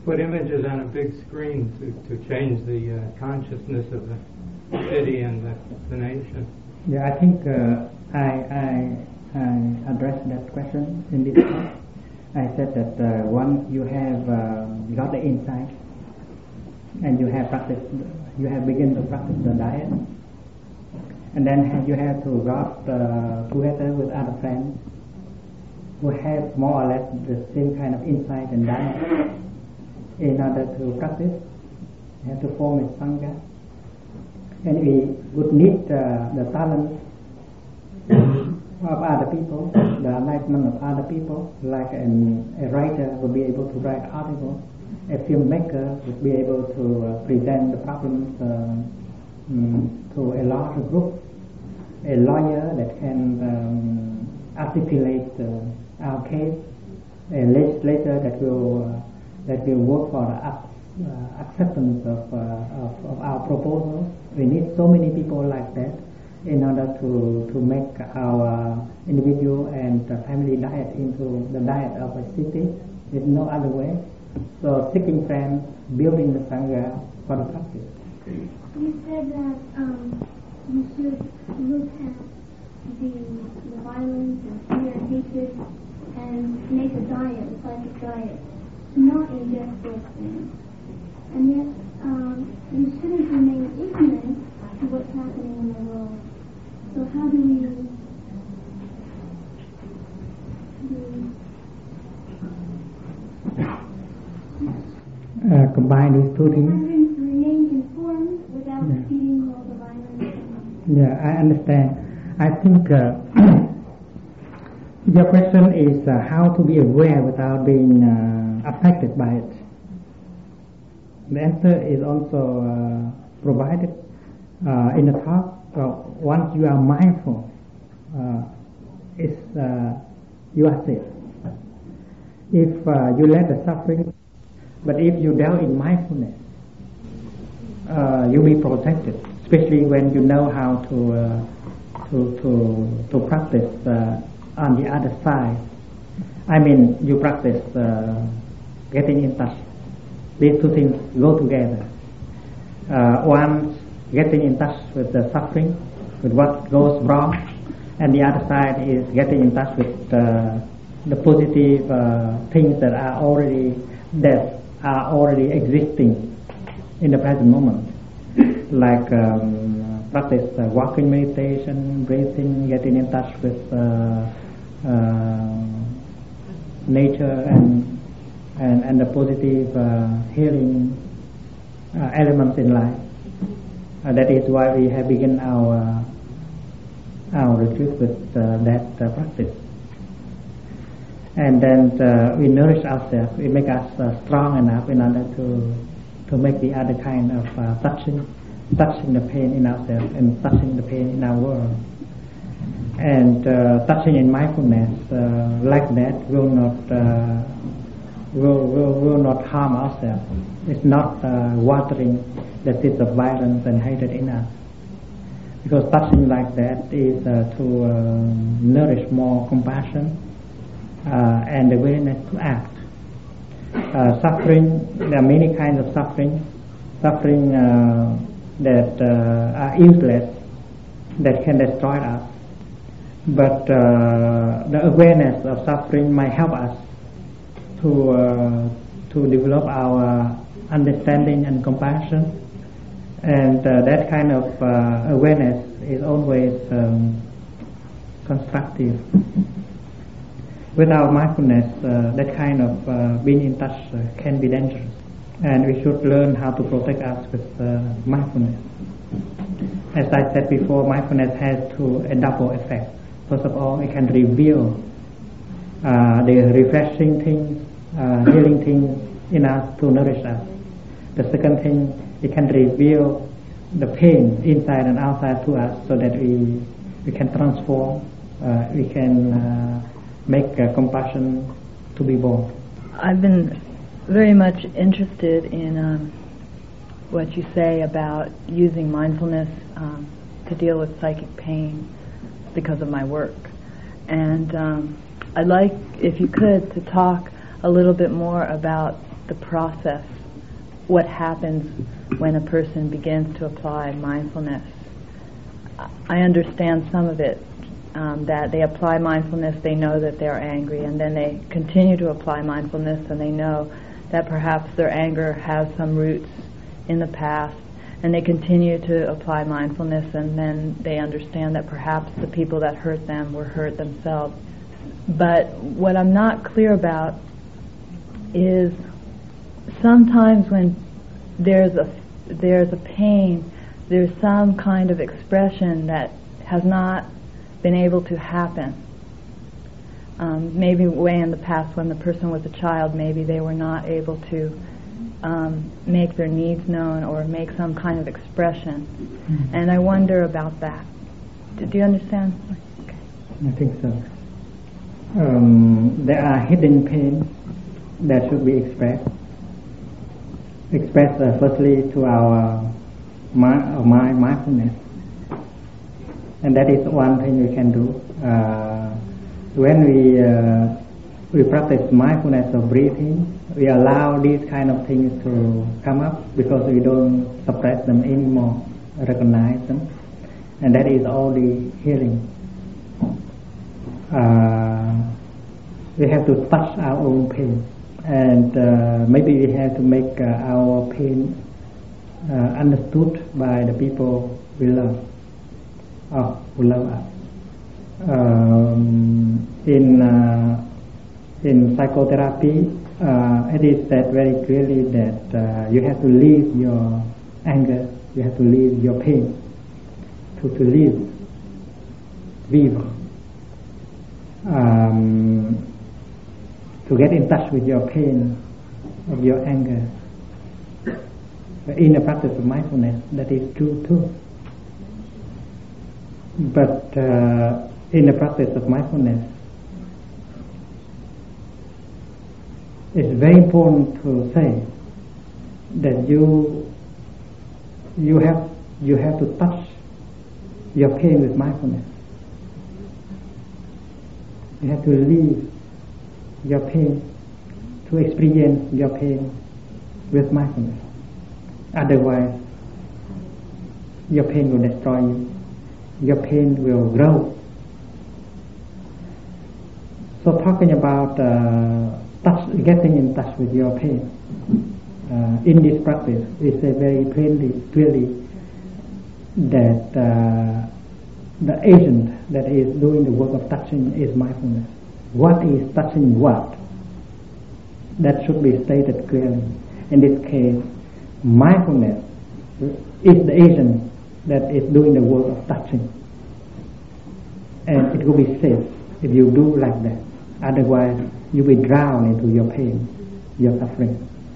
put images on a big screen to change the consciousness of the city and the nation. Yeah, I think I addressed that question in this talk. I said that once you have got the insight and you have begun to practice the diet, and then you have to got together with other friends who have more or less the same kind of insight and diet. In order to practice, you have to form a sangha, and we would need the talent of other people, the enlightenment of other people, like a writer would be able to write articles, a filmmaker would be able to present the problems to a larger group, a lawyer that can articulate our case, a legislator that will work for the acceptance of our proposal. We need so many people like that in order to make our individual and family diet into the diet of a city. There's no other way. So seeking friends, building the sangha for the practice. You said that you should look at the violence and fear and hatred and make a diet, a psychic diet, to not ingest those things. And yet you shouldn't remain ignorant to what's happening in the world. So how do we combine these two things? Remain informed without feeding all the violence? Yeah, I understand. I think your question is how to be aware without being affected by it. The answer is also provided in the talk. Once you are mindful, you are safe. If you let the suffering, but if you dwell in mindfulness, you'll be protected. Especially when you know how to practice on the other side. I mean, you practice getting in touch. These two things go together. One, getting in touch with the suffering, with what goes wrong, and the other side is getting in touch with the positive things that are already existing in the present moment, like practice walking meditation, breathing, getting in touch with nature and the positive healing elements in life. That is why we have begun our retreat with that practice. And then we nourish ourselves, we make us strong enough in order to make the other kind of touching the pain in ourselves and touching the pain in our world. And touching in mindfulness like that will not harm ourselves. It's not watering the seeds of violence and hatred in us. Because touching like that is to nourish more compassion and the willingness to act. Suffering, there are many kinds of suffering that are useless, that can destroy us. But the awareness of suffering might help us to develop our understanding and compassion, and that kind of awareness is always constructive. Without mindfulness, that kind of being in touch can be dangerous, and we should learn how to protect us with mindfulness. As I said before, mindfulness has a double effect. First of all, it can reveal the refreshing things, healing things in us to nourish us. The second thing, it can reveal the pain inside and outside to us, so that we can transform, we can make compassion to be born. I've been very much interested in what you say about using mindfulness to deal with psychic pain because of my work. And I'd like, if you could, to talk a little bit more about the process, what happens when a person begins to apply mindfulness. I understand some of it, that they apply mindfulness, they know that they're angry, and then they continue to apply mindfulness, and they know that perhaps their anger has some roots in the past, and they continue to apply mindfulness, and then they understand that perhaps the people that hurt them were hurt themselves. But what I'm not clear about is sometimes when there's a pain, there's some kind of expression that has not been able to happen. Maybe way in the past when the person was a child, maybe they were not able to make their needs known or make some kind of expression. Mm-hmm. And I wonder about that. Do you understand? Okay. I think so. There are hidden pains that should be expressed. Expressed firstly to our mindfulness. And that is one thing we can do. When we practice mindfulness of breathing, we allow these kind of things to come up because we don't suppress them anymore, recognize them. And that is all the healing. We have to touch our own pain, and maybe we have to make our pain understood by the people we love or who love us. In psychotherapy, it is said very clearly that you have to leave your anger, you have to leave your pain, to live, vivre. To get in touch with your pain, of your anger. In the practice of mindfulness, that is true too. But in the practice of mindfulness, it's very important to say that you have to touch your pain with mindfulness. You have to leave your pain, to experience your pain with mindfulness. Otherwise, your pain will destroy you. Your pain will grow. So talking about getting in touch with your pain, in this practice, we say very clearly that the agent that is doing the work of touching is mindfulness. What is touching what? That should be stated clearly. In this case, mindfulness is the agent that is doing the work of touching. And it will be safe if you do like that. Otherwise, you will drown into your pain, your suffering.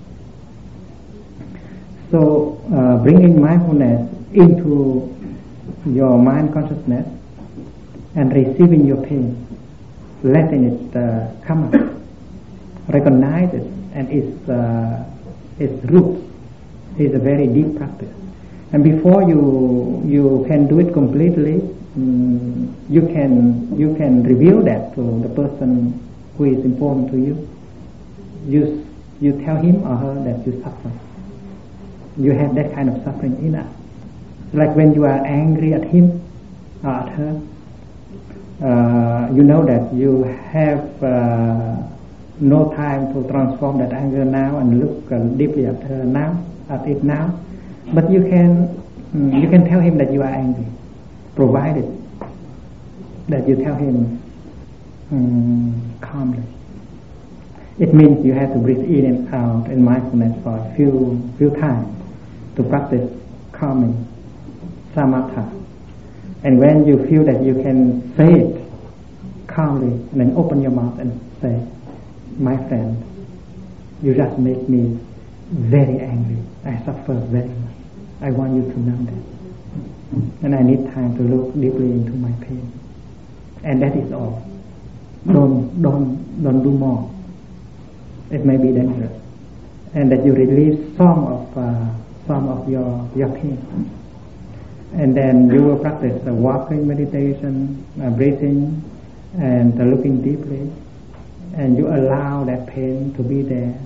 So, bringing mindfulness into your mind consciousness and receiving your pain, letting it come up, recognize it and its roots is a very deep practice. And before you can do it completely, you can reveal that to the person who is important to you. You tell him or her that you suffer. You have that kind of suffering in us. Like when you are angry at him or at her, you know that you have no time to transform that anger now and look deeply at her now, at it now. But you can tell him that you are angry, provided that you tell him calmly. It means you have to breathe in and out in mindfulness for a few times to practice calming, samatha. And when you feel that you can say it calmly, then open your mouth and say, "My friend, you just make me very angry. I suffer very much. I want you to know that. And I need time to look deeply into my pain." And that is all. Don't do more. It may be dangerous. And that you release some of your pain. And then you will practice the walking meditation, breathing, and looking deeply. And you allow that pain to be there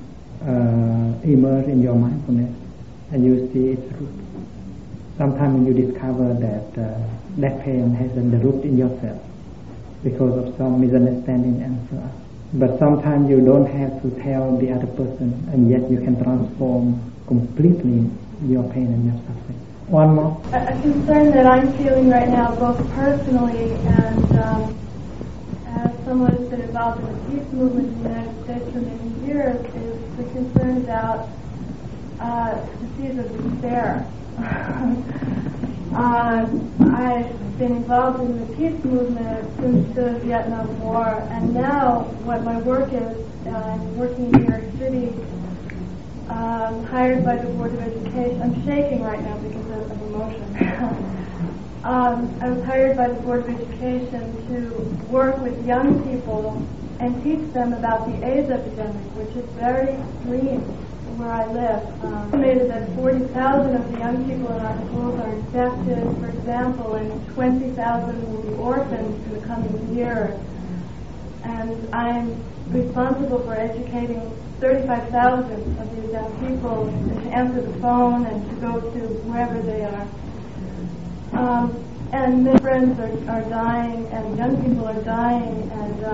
immerse in your mindfulness and you see its root. Sometimes you discover that that pain has the root in yourself because of some misunderstanding and so on. But sometimes you don't have to tell the other person, and yet you can transform completely your pain and your suffering. One more. A concern that I'm feeling right now, both personally and as someone who's been involved in the peace movement in the United States for many years, is the concern about disease of despair. I've been involved in the peace movement since the Vietnam War, and now what my work is, I'm working in New York City, hired by the Board of Education. I'm shaking right now because of emotion. I was hired by the Board of Education to work with young people and teach them about the AIDS epidemic, which is very extreme where I live. Estimated that 40,000 of the young people in our schools are infected, for example, and 20,000 will be orphans in the coming year. And I'm responsible for educating 35,000 of these young people to answer the phone and to go to wherever they are. And many friends are dying, and young people are dying, and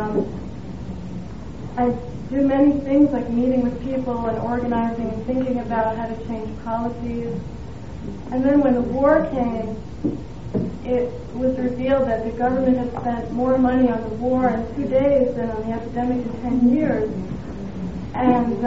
I do many things like meeting with people and organizing and thinking about how to change policies. And then when the war came, it was revealed that the government had spent more money on the war in 2 days than on the epidemic in 10 years. And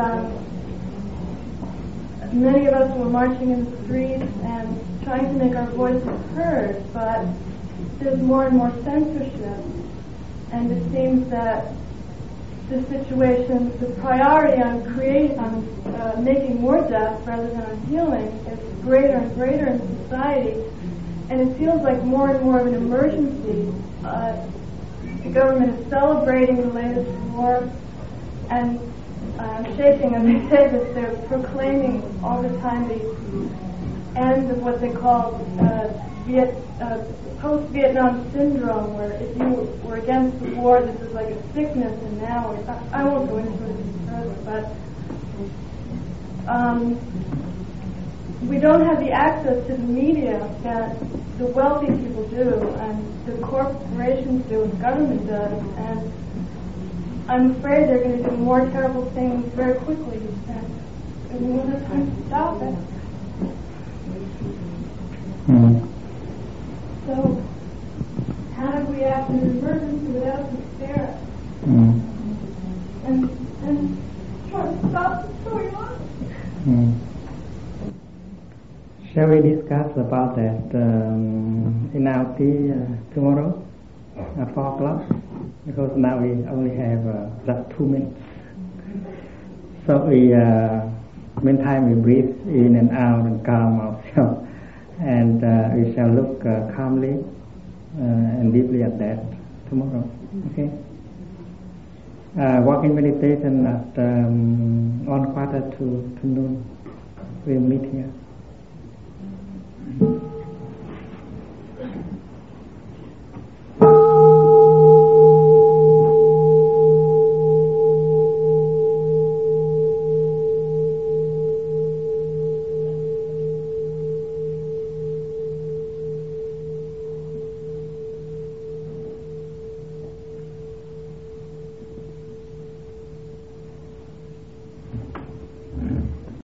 many of us were marching in the streets and trying to make our voices heard, but there's more and more censorship. And it seems that the situation, the priority on making more death rather than on healing is greater and greater in society. And it feels like more and more of an emergency. The government is celebrating the latest war, and I'm shaking as I say this, they're proclaiming all the time the end of what they call post-Vietnam syndrome, where if you were against the war, this is like a sickness, and now I won't go into it further, but we don't have the access to the media that the wealthy people do, and the corporations do, and the government does, and I'm afraid they're going to do more terrible things very quickly, and we won't have time to stop it. So, how do we act in an emergency without despair? And try to stop what's going on? Shall we discuss about that in our tea tomorrow at 4 o'clock? Because now we only have just 2 minutes. So meantime we breathe in and out and calm ourselves. And we shall look calmly and deeply at that tomorrow. Okay? Walking meditation at 1:15 to noon. We'll meet here.